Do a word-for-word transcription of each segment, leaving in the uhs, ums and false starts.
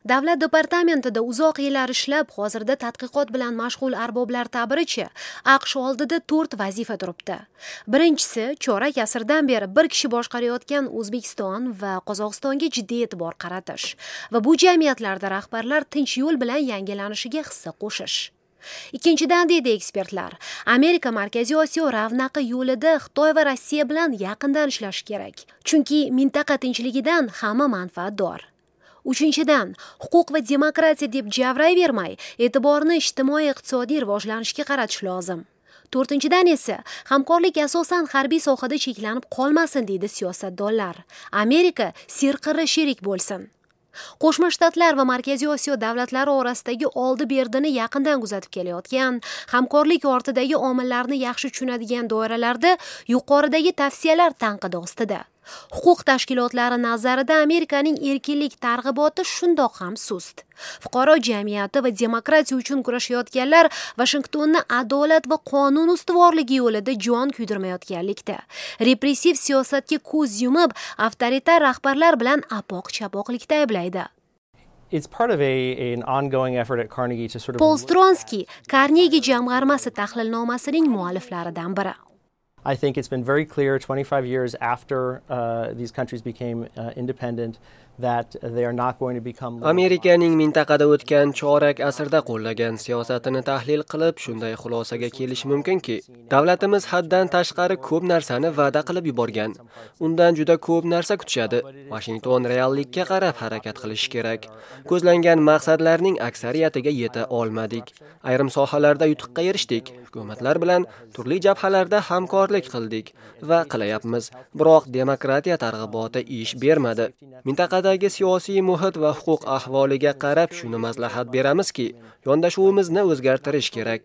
Davlat departamentida uzoq yillar ishlab, hozirda tadqiqot bilan mashg'ul arboblar ta'biricha AQSh oldida to'rt vazifa turibdi. Birinchisi, chorak asrdan beri bir kishi boshqarayotgan O'zbekiston va Qozog'istonga jiddiy e'tibor qaratish va bu jamiyatlarda rahbarlar tinch yo'l bilan yangilanishiga hissa qo'shish. Ikkinchidan, deydi ekspertlar, Amerika Markaziy Osiyo ravnaqi yo'lida Xitoy va Rossiya bilan yaqindan ishlash kerak. Chunki mintaqa tinchligidan hamma manfaatdor. Uchinchidan, huquq va demokratiya deb javrayvermay, e'tiborni ijtimoiy-iqtisodiy rivojlanishga qaratish lozim. To'rtinchidan esa, hamkorlik asosan harbiy sohada cheklanib qolmasin, deydi siyosatdonlar. Amerika sirqirri sherik bo'lsin. Qo'shma Shtatlar va Markaziy Osiyo davlatlari orasidagi oldi-berdini yaqindan kuzatib kelayotgan, hamkorlik ortidagi omillarni yaxshi tushunadigan doiralarda yuqoridagi tavsiyalar tanqid ostida. Huquq tashkilotlari nazarida Amerikaning erkinlik targ'iboti shundoq ham sust. Fuqaro jamiyati va demokratiya uchun kurashayotganlar Vashingtonni adolat va qonun ustuvorligi yo'lida jon kuydirmayotganlikda. Repressiv siyosatga ko'z yumib, avtoritar rahbarlar bilan apoq-chapoqlikda ayblaydi. Paul Stronsky, Carnegie jamg'armasi tahlilnomasining mualliflaridan biri. I think it's been very clear twenty-five years after uh, these countries became uh, independent that they are not going to become. Amerikaning mintaqada o'tgan chorak asrda qo'llagan siyosatini tahlil qilib, shunday xulosaga kelish mumkinki, davlatimiz haddan tashqari ko'p narsani va'da qilib yuborgan. Undan juda ko'p narsa kutishadi. Washington reallikka qarab harakat qilish kerak. Ko'zlangan maqsadlarning aksariyatiga yeta olmadik. Ayrim sohalarda yutuqqa erishdik. Hukumatlar bilan turli jabhalarda hamkorlik qildik va qilyapmiz. Biroq demokratiya targ'iboti ish bermadi. Mintaqadagi siyosiy muhit va huquq ahvoliga qarab shuni maslahat beramizki, yondashuvimizni o'zgartirish kerak.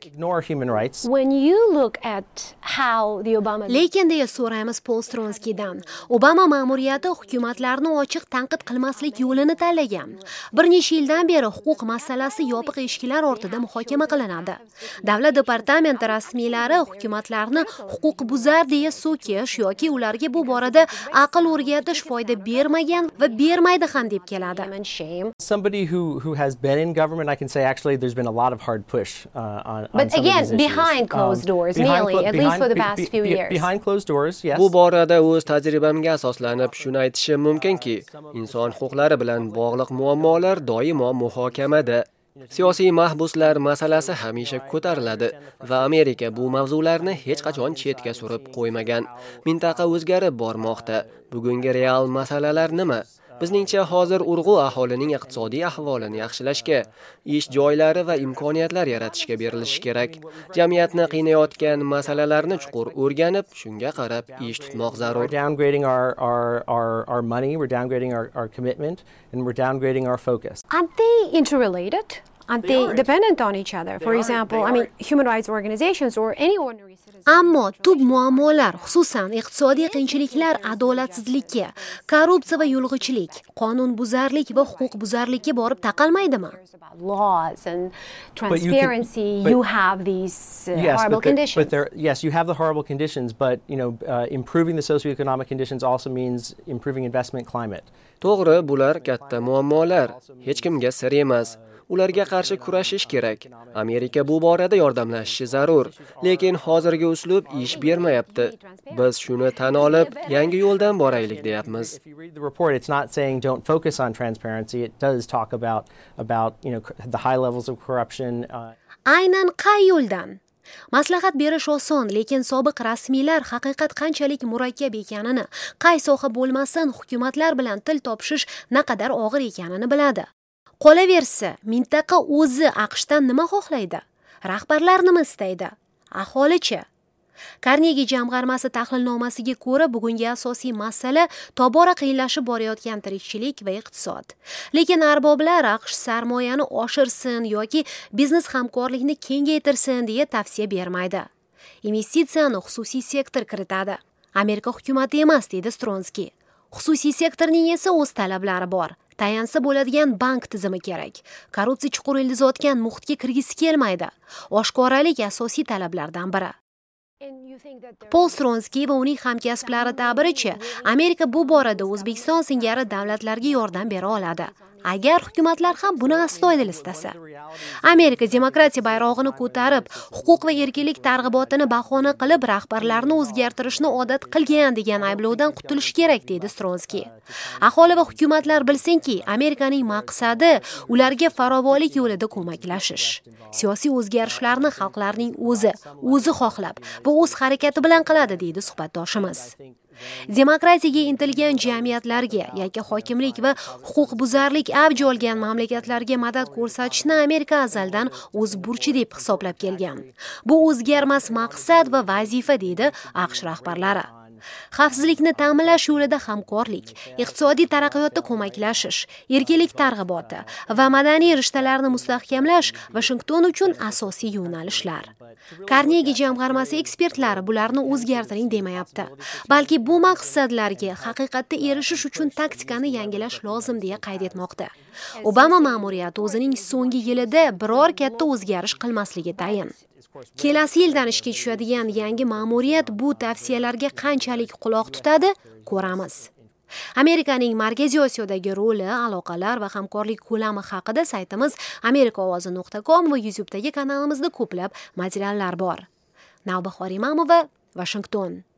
Lekin deya so'raymiz Paul Stronskydan. Obama ma'muriyati hukumatlarni ochiq tanqid qilmaslik yo'lini tanlagan. Bir necha yildan beri huquq masalasi yopiq eshiklar ortida muhokama qilinadi. Davlat departamenti rasmiylari hukumatlarni huquq buzar deya so'kish yoki ularga bu borada aql o'rgatish foyda bermagan va bermaydi ham deb keladi. Somebody who who has been in government, I can say actually there's been a lot of hard push uh, on, But on some again, of these behind issues. closed Um, doors, behind merely, clo- at least behind- for the be- past be- few be- years. Behind closed doors, yes. Bu borada o'z tajribamga asoslanib shuni aytishim mumkinki, inson huquqlari bilan bog'liq muammolar doimo muhokamada. Siyosiy mahbuslar masalasi hamisha ko'tariladi va Amerika bu mavzularni hech qachon chetga surib qo'ymagan. Mintaqa o'zgarib bormoqda. Bugungi real masalalar nima? Bizningcha hozir urg'u aholining iqtisodiy ahvolini yaxshilashga, ish joylari va imkoniyatlar yaratishga berilishi kerak. Jamiyatni qiynayotgan masalalarni chuqur o'rganib, shunga qarab ish tutmoq zarur. We're downgrading our our our our money, we're downgrading our our commitment, and we're downgrading our focus. Aren't they interrelated? Aren't they dependent on each other? For example, I mean, human rights organizations or any ordinary citizen. Ammo tub muammolar, xususan iqtisodiy qiyinchiliklar adolatsizlikka, korrupsiya va yo'lg'ichilik, qonunbuzarlik va huquqbuzarlikka borib taqalmaydimi? Laws and transparency, you, can, but, you have these uh, yes, horrible but conditions. But there, yes, you have the horrible conditions, but you know, uh, improving the socioeconomic conditions also means improving investment climate. To'g'ri, bular katta muammolar. Hech kimga sir emas. Ularga qarshi kurashish kerak. Amerika bu borada yordamlashishi zarur, lekin hozirgi uslub ish bermayapti. Biz shuni tan olib, yangi yo'ldan boraylik deyapmiz. If you read the report, it's not saying don't focus on transparency. It does talk about about, you know, the high levels of corruption. Uh... Aynan qay yo'ldan? Maslahat berish oson, lekin sobiq rasmiylar haqiqat qanchalik murakkab ekanini, qay soha bo'lmasin hukumatlar bilan til topishish naqadar og'ir ekanini biladi. Qolaversa, mintaqa o'zi AQShdan nima xohlaydi? Rahbarlar nima istaydi? Aholichi? Carnegie jamg'armasi tahlilnomasiga ko'ra, bugungi asosiy masala tobora qiyinlashib borayotgan tirikchilik va iqtisod. Lekin arboblar AQSh sarmoyani oshirsin yoki biznes hamkorlikni kengaytirsin deya tavsiya bermaydi. Investitsiyani xususiy sektor kiritadi. Amerika hukumati emas, deydi Stronsky. Xususiy sektorning esa o'z talablari bor. Tayansa bo'ladigan bank tizimi kerak. Korrupsiya chuqur ildiz otgan muhitga kirgisi kelmaydi. Oshkoralik asosiy talablardan biri. Paul Stronsky va uning hamkasblari ta'biricha, Amerika bu borada O'zbekiston singari davlatlarga yordam bera oladi. agar hukumatlar ham buni astoydil istasa. Amerika demokratiya bayrog'ini ko'tarib, huquq va erkinlik targ'ibotini bahona qilib, rahbarlarni o'zgartirishni odat qilgan degan ayblovdan qutulish kerak, deydi Stronsky. Aholi va hukumatlar bilsinki, Amerikaning maqsadi ularga farovonlik yo'lida ko'maklashish. Siyosiy o'zgarishlarni xalqlarning o'zi, o'zi xohlab va o'z harakati bilan qiladi, deydi suhbatdoshimiz. Demokratiyaga intilgan jamiyatlarga yoki hokimlik va huquqbuzarlik avj olgan mamlakatlarga madad ko'rsatishni Amerika azaldan o'z burchi deb hisoblab kelgan. Bu o'zgarmas maqsad va vazifa, deydi AQSh rahbarlari. Xavfsizlikni ta'minlash yo'lida hamkorlik, iqtisodiy taraqqiyotda ko'maklashish, erkinlik targ'iboti va madaniy rishtalarni mustahkamlash Washington uchun asosiy yo'nalishlar. Carnegie jamg'armasi ekspertlari bularni o'zgartiring demayapti, balki bu maqsadlarga haqiqatda erishish uchun taktikani yangilash lozim deya qayd etmoqda. Obama ma'muriyati o'zining so'nggi yilida biror katta o'zgarish qilmasligi tayin. Kelasi yildan ishga tushadigan yangi ma'muriyat bu tavsiyalarga qanchalik quloq tutadi, ko'ramiz. Amerikaning Markaziy Osiyodagi roli, aloqalar va hamkorlik ko'lami haqida saytimiz amerika ovozi nuqta com va YouTube'dagi kanalimizda ko'plab materiallar bor. Navbahor Imamova, Washington.